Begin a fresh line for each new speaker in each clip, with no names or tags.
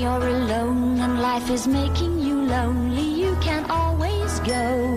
you're alone and life is making you lonely, you can always go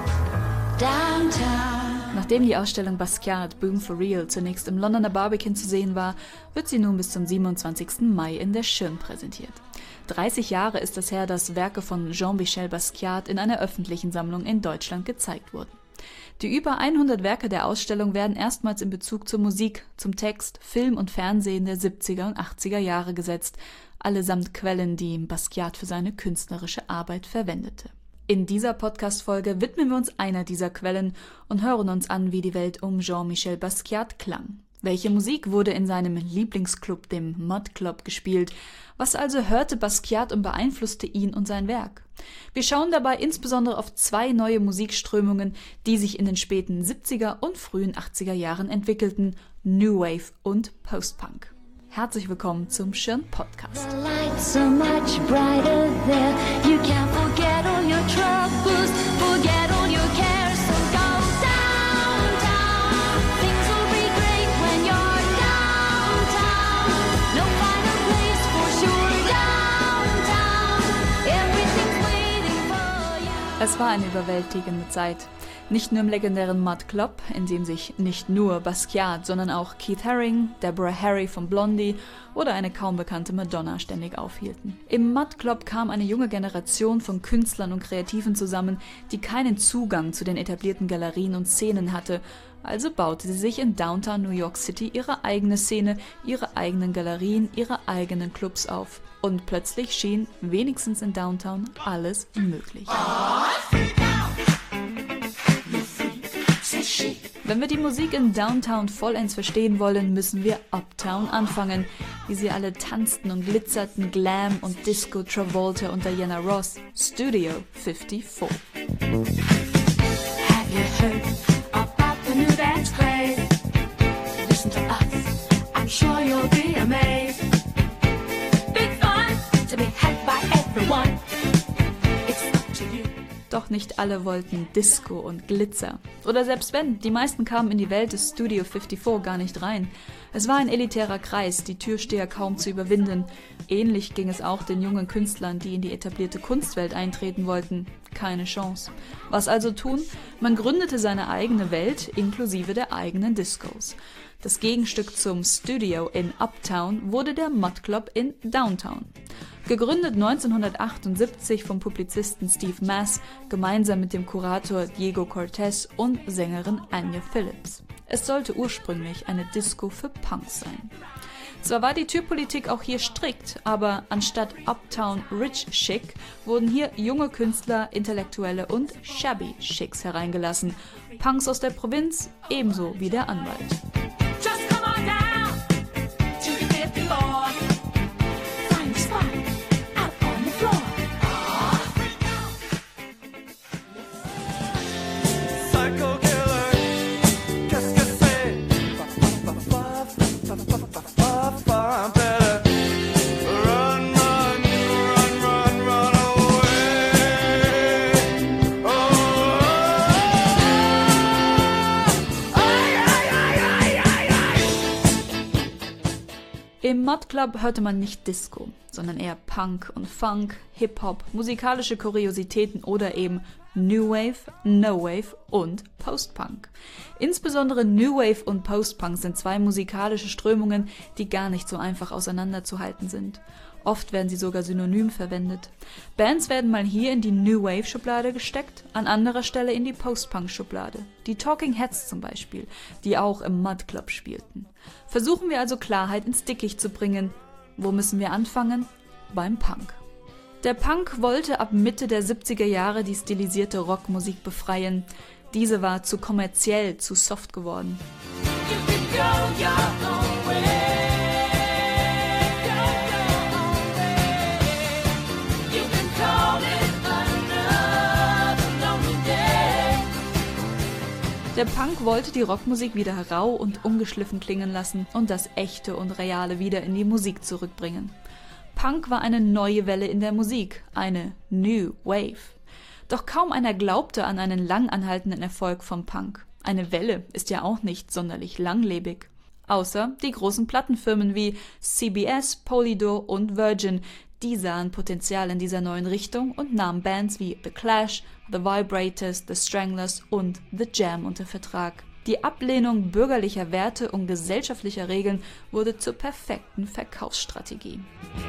downtown.
Nachdem die Ausstellung Basquiat Boom for Real zunächst im Londoner Barbican zu sehen war, wird sie nun bis zum 27. Mai in der Schirn präsentiert. 30 Jahre ist es her, dass Werke von Jean-Michel Basquiat in einer öffentlichen Sammlung in Deutschland gezeigt wurden. Die über 100 Werke der Ausstellung werden erstmals in Bezug zur Musik, zum Text, Film und Fernsehen der 70er und 80er Jahre gesetzt, allesamt Quellen, die Basquiat für seine künstlerische Arbeit verwendete. In dieser Podcast-Folge widmen wir uns einer dieser Quellen und hören uns an, wie die Welt um Jean-Michel Basquiat klang. Welche Musik wurde in seinem Lieblingsclub, dem Mud Club, gespielt? Was also hörte Basquiat und beeinflusste ihn und sein Werk? Wir schauen dabei insbesondere auf 2 neue Musikströmungen, die sich in den späten 70er und frühen 80er Jahren entwickelten: New Wave und Post-Punk. Herzlich willkommen zum Schirn Podcast.
The light's so much brighter there. You can't forget all your troubles, forget all your cares, so go downtown. Things will be great when you're downtown. No finer place for sure, downtown. Everything's waiting for you.
Es war eine überwältigende Zeit. Nicht nur im legendären Mud Club, in dem sich nicht nur Basquiat, sondern auch Keith Haring, Deborah Harry von Blondie oder eine kaum bekannte Madonna ständig aufhielten. Im Mud Club kam eine junge Generation von Künstlern und Kreativen zusammen, die keinen Zugang zu den etablierten Galerien und Szenen hatte, also baute sie sich in Downtown New York City ihre eigene Szene, ihre eigenen Galerien, ihre eigenen Clubs auf. Und plötzlich schien, wenigstens in Downtown, alles möglich. Wenn wir die Musik in Downtown vollends verstehen wollen, müssen wir Uptown anfangen, wie sie alle tanzten und glitzerten, Glam und Disco, Travolta und Diana Ross, Studio 54.
Have you heard about the new dance craze? Listen to us, I'm sure you'll be amazed. Big fun to be had by everyone. It's up to you.
Doch nicht alle wollten Disco und Glitzer. Oder selbst wenn, die meisten kamen in die Welt des Studio 54 gar nicht rein. Es war ein elitärer Kreis, die Türsteher kaum zu überwinden. Ähnlich ging es auch den jungen Künstlern, die in die etablierte Kunstwelt eintreten wollten. Keine Chance. Was also tun? Man gründete seine eigene Welt, inklusive der eigenen Discos. Das Gegenstück zum Studio in Uptown wurde der Mud Club in Downtown. Gegründet 1978 vom Publizisten Steve Mass, gemeinsam mit dem Kurator Diego Cortez und Sängerin Anya Phillips. Es sollte ursprünglich eine Disco für Punks sein. Zwar war die Türpolitik auch hier strikt, aber anstatt Uptown Rich Chic wurden hier junge Künstler, Intellektuelle und Shabby Chics hereingelassen. Punks aus der Provinz ebenso wie der Anwalt.
Just come on down to the 54. Find a spot out on the floor.
Psycho killer, qu'est-ce que c'est? I'm better run, run, run, run, run away. Oh, ay, ay, ay, ay, ay, ay.
Im Mud Club hörte man nicht Disco, sondern eher Punk und Funk, Hip-Hop, musikalische Kuriositäten oder eben New Wave, No Wave und Post-Punk. Insbesondere New Wave und Post-Punk sind 2 musikalische Strömungen, die gar nicht so einfach auseinanderzuhalten sind. Oft werden sie sogar synonym verwendet. Bands werden mal hier in die New Wave-Schublade gesteckt, an anderer Stelle in die Post-Punk-Schublade. Die Talking Heads zum Beispiel, die auch im Mud Club spielten. Versuchen wir also Klarheit ins Dickicht zu bringen. Wo müssen wir anfangen? Beim Punk. Der Punk wollte ab Mitte der 70er Jahre die stilisierte Rockmusik befreien. Diese war zu kommerziell, zu soft geworden.
You can go your own way. Go your own way. You can call it another lonely day.
Der Punk wollte die Rockmusik wieder rau und ungeschliffen klingen lassen und das Echte und Reale wieder in die Musik zurückbringen. Punk war eine neue Welle in der Musik, eine New Wave. Doch kaum einer glaubte an einen lang anhaltenden Erfolg von Punk. Eine Welle ist ja auch nicht sonderlich langlebig. Außer die großen Plattenfirmen wie CBS, Polydor und Virgin, die sahen Potenzial in dieser neuen Richtung und nahmen Bands wie The Clash, The Vibrators, The Stranglers und The Jam unter Vertrag. Die Ablehnung bürgerlicher Werte und gesellschaftlicher Regeln wurde zur perfekten Verkaufsstrategie.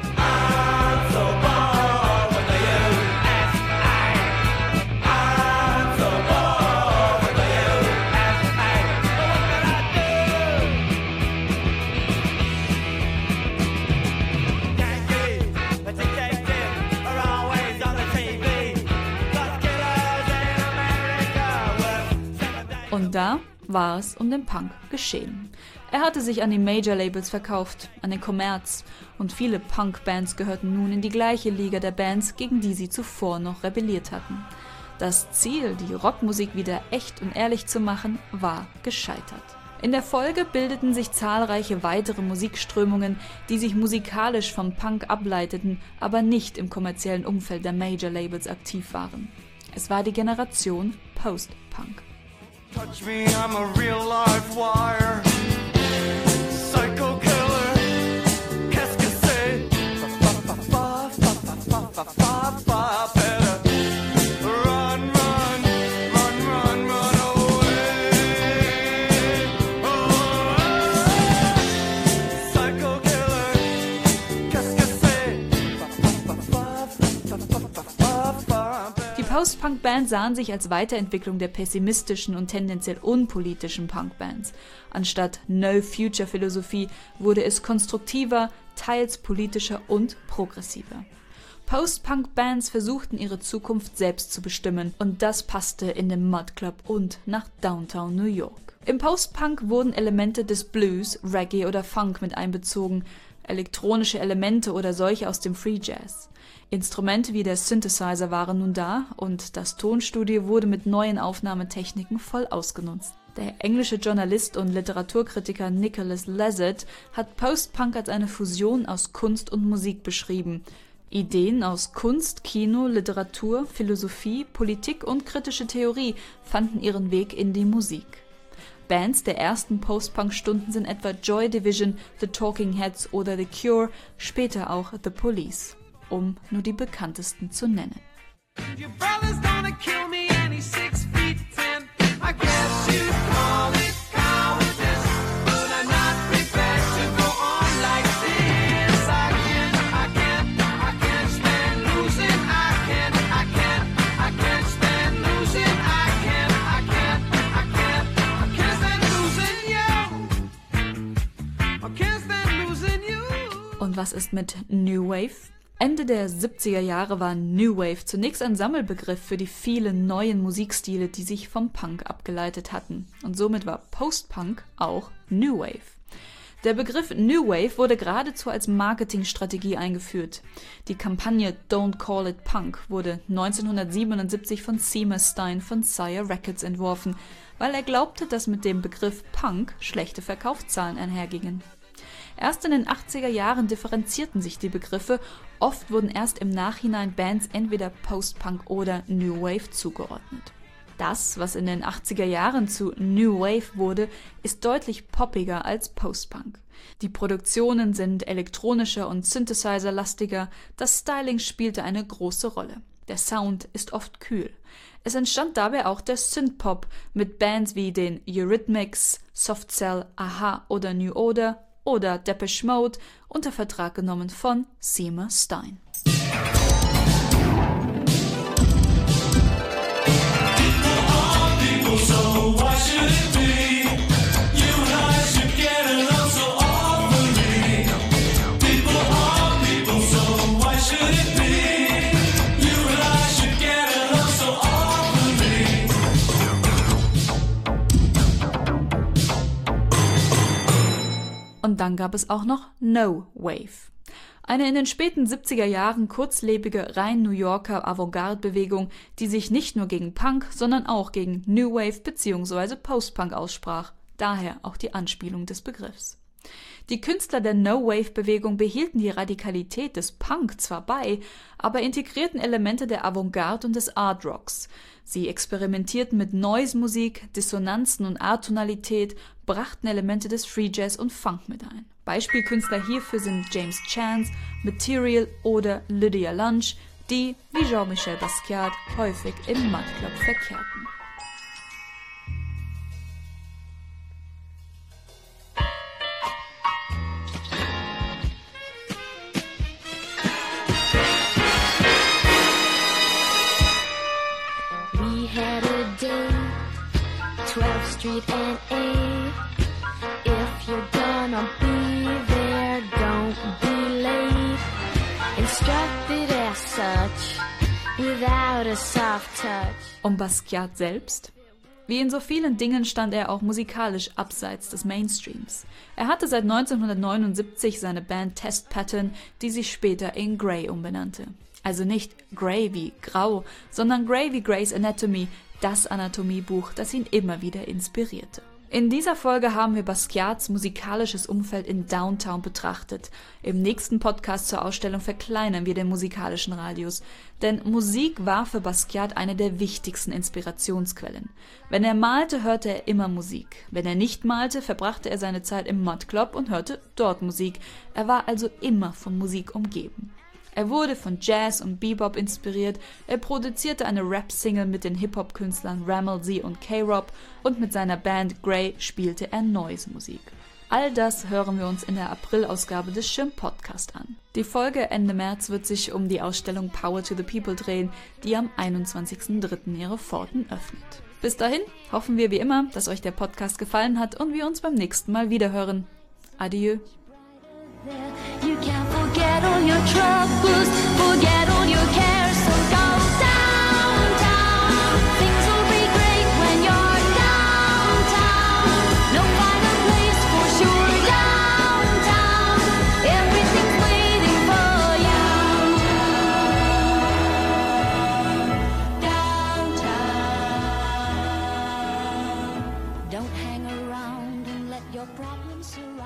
Und da war es um den Punk geschehen. Er hatte sich an die Major-Labels verkauft, an den Kommerz, und viele Punk-Bands gehörten nun in die gleiche Liga der Bands, gegen die sie zuvor noch rebelliert hatten. Das Ziel, die Rockmusik wieder echt und ehrlich zu machen, war gescheitert. In der Folge bildeten sich zahlreiche weitere Musikströmungen, die sich musikalisch vom Punk ableiteten, aber nicht im kommerziellen Umfeld der Major-Labels aktiv waren. Es war die Generation Post-Punk.
Touch me, I'm a real live wire. Psycho killer. Qu'est-ce que c'est? Better run, run, run, run, run away. Oh, psycho killer. Qu'est-ce que c'est?
Die Post-Punk-Bands sahen sich als Weiterentwicklung der pessimistischen und tendenziell unpolitischen Punk-Bands. Anstatt No-Future-Philosophie wurde es konstruktiver, teils politischer und progressiver. Post-Punk-Bands versuchten ihre Zukunft selbst zu bestimmen und das passte in den Mud Club und nach Downtown New York. Im Post-Punk wurden Elemente des Blues, Reggae oder Funk mit einbezogen, elektronische Elemente oder solche aus dem Free Jazz. Instrumente wie der Synthesizer waren nun da und das Tonstudio wurde mit neuen Aufnahmetechniken voll ausgenutzt. Der englische Journalist und Literaturkritiker Nicholas Lazard hat Post-Punk als eine Fusion aus Kunst und Musik beschrieben. Ideen aus Kunst, Kino, Literatur, Philosophie, Politik und kritische Theorie fanden ihren Weg in die Musik. Bands der ersten Post-Punk-Stunden sind etwa Joy Division, The Talking Heads oder The Cure, später auch The Police, um nur die bekanntesten zu nennen.
Your brother's gonna kill me and he's 6 feet 10. I guess you'd call it cowardice, but I'm not prepared to go on like this. I can't stand losing. I can't stand losing. I can't stand losing you. I can't stand losing you.
Und was ist mit New Wave? Ende der 70er Jahre war New Wave zunächst ein Sammelbegriff für die vielen neuen Musikstile, die sich vom Punk abgeleitet hatten. Und somit war Post-Punk auch New Wave. Der Begriff New Wave wurde geradezu als Marketingstrategie eingeführt. Die Kampagne Don't Call It Punk wurde 1977 von Seymour Stein von Sire Records entworfen, weil er glaubte, dass mit dem Begriff Punk schlechte Verkaufszahlen einhergingen. Erst in den 80er Jahren differenzierten sich die Begriffe, oft wurden erst im Nachhinein Bands entweder Post-Punk oder New Wave zugeordnet. Das, was in den 80er Jahren zu New Wave wurde, ist deutlich poppiger als Post-Punk. Die Produktionen sind elektronischer und Synthesizer-lastiger, das Styling spielte eine große Rolle. Der Sound ist oft kühl. Es entstand dabei auch der Synthpop mit Bands wie den Eurythmics, Soft Cell, Aha oder New Order oder Depeche Mode, unter Vertrag genommen von Seymour Stein. Und dann gab es auch noch No Wave. Eine in den späten 70er Jahren kurzlebige, rein New Yorker Avantgarde-Bewegung, die sich nicht nur gegen Punk, sondern auch gegen New Wave bzw. Post-Punk aussprach. Daher auch die Anspielung des Begriffs. Die Künstler der No-Wave-Bewegung behielten die Radikalität des Punk zwar bei, aber integrierten Elemente der Avantgarde und des Art Rocks. Sie experimentierten mit Noise-Musik, Dissonanzen und Atonalität, brachten Elemente des Free Jazz und Funk mit ein. Beispielkünstler hierfür sind James Chance, Material oder Lydia Lunch, die, wie Jean-Michel Basquiat, häufig im Mud Club verkehrten.
We had a date, 12th Street and A. If you're gonna be there, don't be late. Instructed as such, without a soft touch.
Um Basquiat selbst? Wie in so vielen Dingen stand er auch musikalisch abseits des Mainstreams. Er hatte seit 1979 seine Band Test Pattern, die sich später in Grey umbenannte. Also nicht Grey wie grau, sondern Grey wie Grey's Anatomy, das Anatomiebuch, das ihn immer wieder inspirierte. In dieser Folge haben wir Basquiats musikalisches Umfeld in Downtown betrachtet. Im nächsten Podcast zur Ausstellung verkleinern wir den musikalischen Radius, denn Musik war für Basquiat eine der wichtigsten Inspirationsquellen. Wenn er malte, hörte er immer Musik. Wenn er nicht malte, verbrachte er seine Zeit im Mud Club und hörte dort Musik. Er war also immer von Musik umgeben. Er wurde von Jazz und Bebop inspiriert, er produzierte eine Rap-Single mit den Hip-Hop-Künstlern Rammellzee und K-Rob und mit seiner Band Grey spielte er Noise-Musik. All das hören wir uns in der April-Ausgabe des Schirm Podcast an. Die Folge Ende März wird sich um die Ausstellung Power to the People drehen, die am 21.03. ihre Pforten öffnet. Bis dahin hoffen wir wie immer, dass euch der Podcast gefallen hat und wir uns beim nächsten Mal wieder hören. Adieu.
You can't forget all your troubles, forget all your cares, so go downtown. Things will be great when you're downtown. No finer place for sure downtown. Everything's waiting for you. Downtown. Don't hang around and let your problems surround.